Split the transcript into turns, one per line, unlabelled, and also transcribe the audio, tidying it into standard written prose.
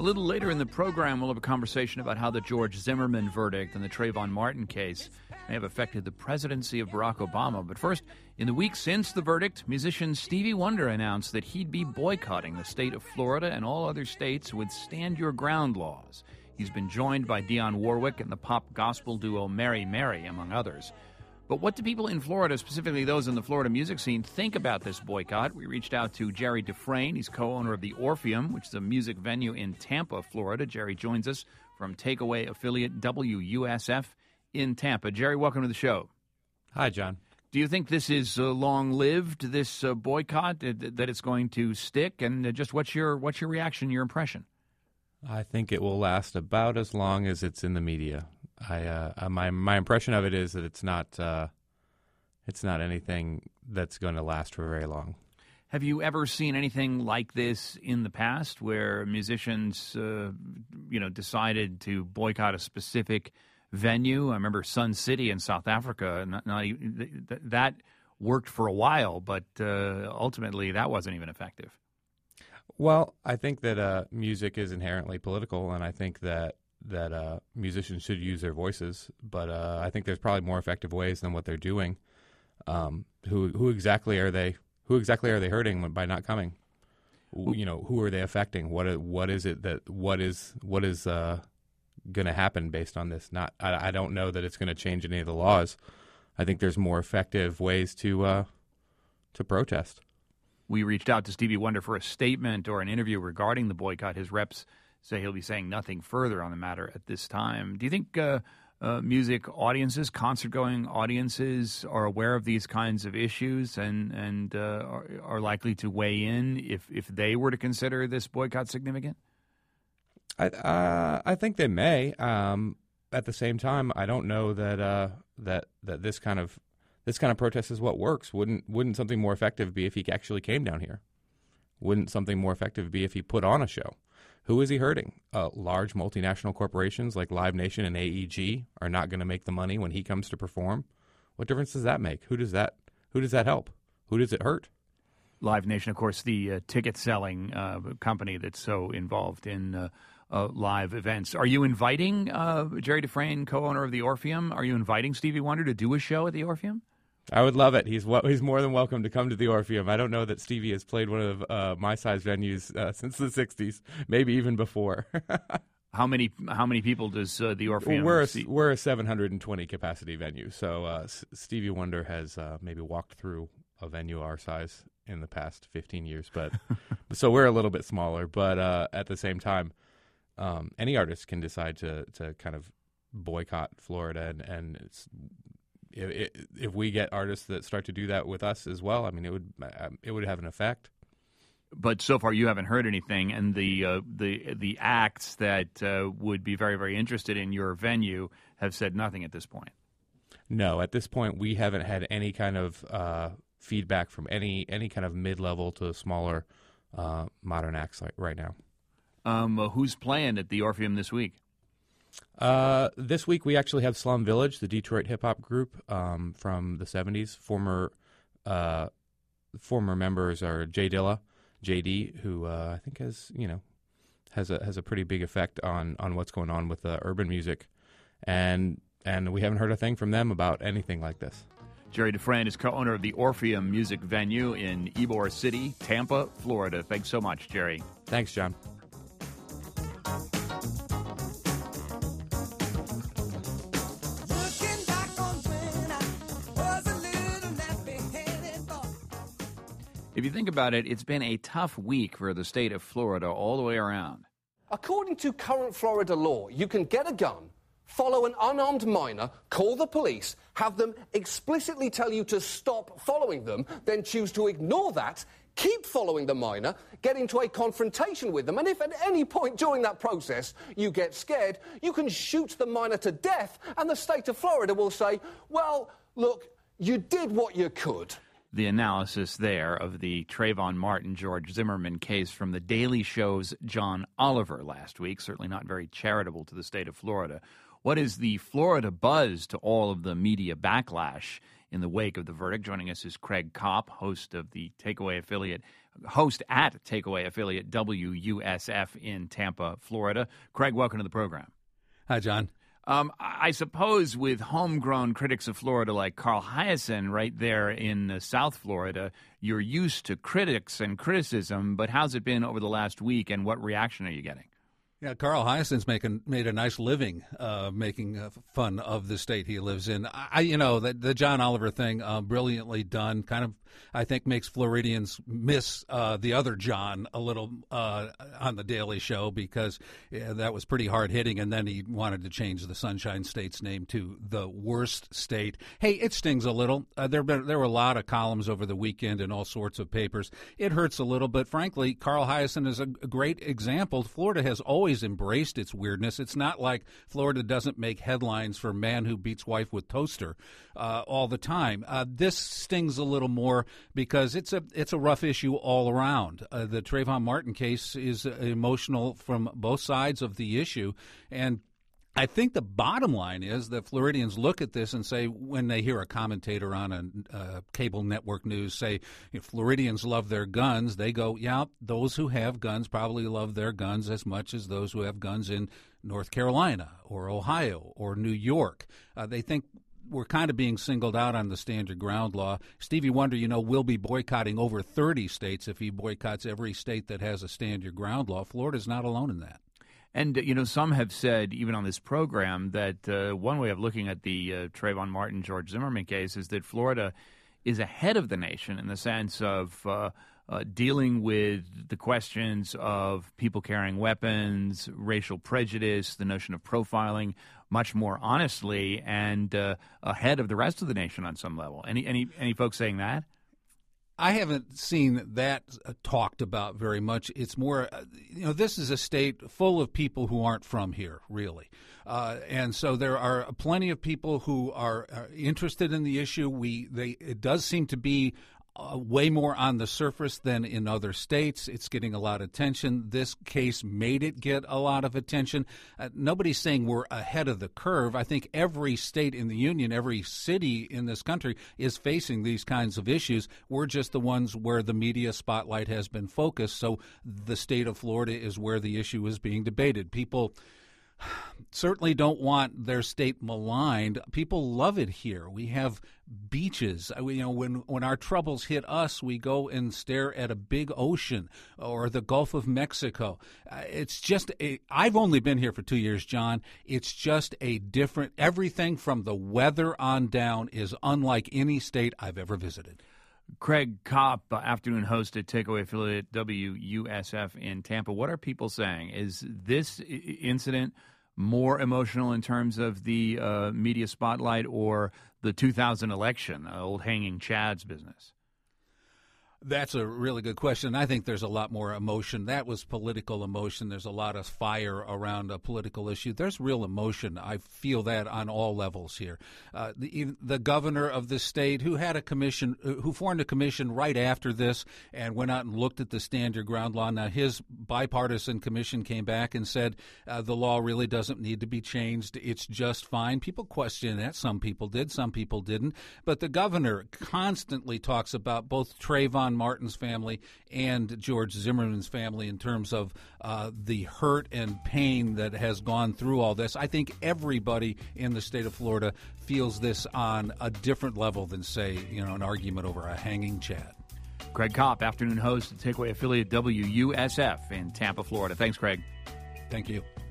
A little later in the program, we'll have a conversation about how the George Zimmerman verdict and the Trayvon Martin case may have affected the presidency of Barack Obama. But first, in the week since the verdict, musician Stevie Wonder announced that he'd be boycotting the state of Florida and all other states with Stand Your Ground laws. He's been joined by Dionne Warwick and the pop gospel duo Mary Mary, among others. But what do people in Florida, specifically those in the Florida music scene, think about this boycott? We reached out to Jerry Dufresne. He's co-owner of the Orpheum, which is a music venue in Tampa, Florida. Jerry joins us from takeaway affiliate WUSF in Tampa. Jerry, welcome to the show.
Hi, John.
Do you think this is long-lived, this boycott, that it's going to stick? And just what's your reaction, your impression?
I think it will last about as long as it's in the media. My impression of it is that it's not anything that's going to last for very long.
Have you ever seen anything like this in the past, where musicians, decided to boycott a specific venue? I remember Sun City in South Africa. That worked for a while, but ultimately that wasn't even effective.
Well, I think that music is inherently political, and I think that musicians should use their voices, but I think there's probably more effective ways than what they're doing. Who exactly are they hurting by not coming? Who are they affecting? What is going to happen based on this? I don't know that it's going to change any of the laws. I think there's more effective ways to protest.
We reached out to Stevie Wonder for a statement or an interview regarding the boycott. His reps say he'll be saying nothing further on the matter at this time. Do you think music audiences, concert-going audiences, are aware of these kinds of issues and are likely to weigh in if they were to consider this boycott significant?
I think they may. At the same time, I don't know that this kind of protest is what works. Wouldn't something more effective be if he actually came down here? Wouldn't something more effective be if he put on a show? Who is he hurting? Large multinational corporations like Live Nation and AEG are not going to make the money when he comes to perform. What difference does that make? Who does that help? Who does it hurt?
Live Nation, of course, the ticket-selling company that's so involved in live events. Are you inviting Jerry Dufresne, co-owner of the Orpheum? Are you inviting Stevie Wonder to do a show at the Orpheum?
I would love it. He's more than welcome to come to the Orpheum. I don't know that Stevie has played one of my size venues since the '60s, maybe even before.
How many people does the Orpheum?
We're a 720 capacity venue, so Stevie Wonder has maybe walked through a venue our size in the past 15 years, but so we're a little bit smaller. But at the same time, any artist can decide to kind of boycott Florida, and it's. If we get artists that start to do that with us as well, I mean, it would have an effect.
But so far, you haven't heard anything, and the acts that would be very, very interested in your venue have said nothing at this point.
No, at this point, we haven't had any kind of feedback from any kind of mid-level to smaller modern acts right now.
Who's playing at the Orpheum this week?
This week we actually have Slum Village, the Detroit hip-hop group from the 70s. Former members are Jay Dilla, JD, who I think has a pretty big effect on what's going on with urban music, and we haven't heard a thing from them about anything like this.
Jerry Dufresne is co-owner of the Orpheum Music Venue in Ybor City, Tampa, Florida. Thanks so much, Jerry.
Thanks, John.
If you think about it, it's been a tough week for the state of Florida all the way around.
According to current Florida law, you can get a gun, follow an unarmed minor, call the police, have them explicitly tell you to stop following them, then choose to ignore that, keep following the minor, get into a confrontation with them, and if at any point during that process you get scared, you can shoot the minor to death, and the state of Florida will say, well, look, you did what you could.
The analysis there of the Trayvon Martin, George Zimmerman case from The Daily Show's John Oliver last week, certainly not very charitable to the state of Florida. What is the Florida buzz to all of the media backlash in the wake of the verdict. Joining us is Craig Kopp, host at Takeaway affiliate WUSF in Tampa, Florida. Craig, welcome to the program.
Hi, John.
I suppose with homegrown critics of Florida like Carl Hiaasen right there in South Florida, you're used to critics and criticism, but how's it been over the last week, and what reaction are you getting?
Yeah, Carl Hiaasen's made a nice living making fun of the state he lives in. The John Oliver thing, brilliantly done. Kind of, I think, makes Floridians miss the other John a little on the Daily Show, because that was pretty hard hitting. And then he wanted to change the Sunshine State's name to the worst state. Hey, it stings a little. There were a lot of columns over the weekend in all sorts of papers. It hurts a little, but frankly, Carl Hiaasen is a great example. Florida has always embraced its weirdness. It's not like Florida doesn't make headlines for man who beats wife with toaster all the time. This stings a little more because it's a rough issue all around. The Trayvon Martin case is emotional from both sides of the issue, and I think the bottom line is that Floridians look at this and say, when they hear a commentator on a cable network news say, Floridians love their guns, they go, yeah, those who have guns probably love their guns as much as those who have guns in North Carolina or Ohio or New York. They think we're kind of being singled out on the stand your ground law. Stevie Wonder, will be boycotting over 30 states if he boycotts every state that has a stand your ground law. Florida's not alone in that.
And, some have said, even on this program, that one way of looking at the Trayvon Martin, George Zimmerman case is that Florida is ahead of the nation in the sense of dealing with the questions of people carrying weapons, racial prejudice, the notion of profiling much more honestly, and ahead of the rest of the nation on some level. Any folks saying that?
I haven't seen that talked about very much. It's more, this is a state full of people who aren't from here, really. And so there are plenty of people who are interested in the issue. It does seem to be way more on the surface than in other states. It's getting a lot of attention. This case made it get a lot of attention. Nobody's saying we're ahead of the curve. I think every state in the union, every city in this country is facing these kinds of issues. We're just the ones where the media spotlight has been focused. So the state of Florida is where the issue is being debated. People certainly don't want their state maligned. People love it here. We have beaches. When our troubles hit us, we go and stare at a big ocean or the Gulf of Mexico. It's just I've only been here for 2 years, John. It's just a different, everything from the weather on down is unlike any state I've ever visited.
Craig Kopp, afternoon host at Takeaway affiliate WUSF in Tampa. What are people saying? Is this incident more emotional in terms of the media spotlight or the 2000 election, old hanging Chad's business?
That's a really good question. I think there's a lot more emotion. That was political emotion. There's a lot of fire around a political issue. There's real emotion. I feel that on all levels here. The governor of the state who formed a commission right after this and went out and looked at the stand your ground law. Now, his bipartisan commission came back and said the law really doesn't need to be changed. It's just fine. People question that. Some people did. Some people didn't. But the governor constantly talks about both Trayvon Martin's family and George Zimmerman's family in terms of the hurt and pain that has gone through all this. I think everybody in the state of Florida feels this on a different level than, say, an argument over a hanging Chad.
Craig Kopp, afternoon host at Takeaway affiliate WUSF in Tampa, Florida. Thanks, Craig.
Thank you.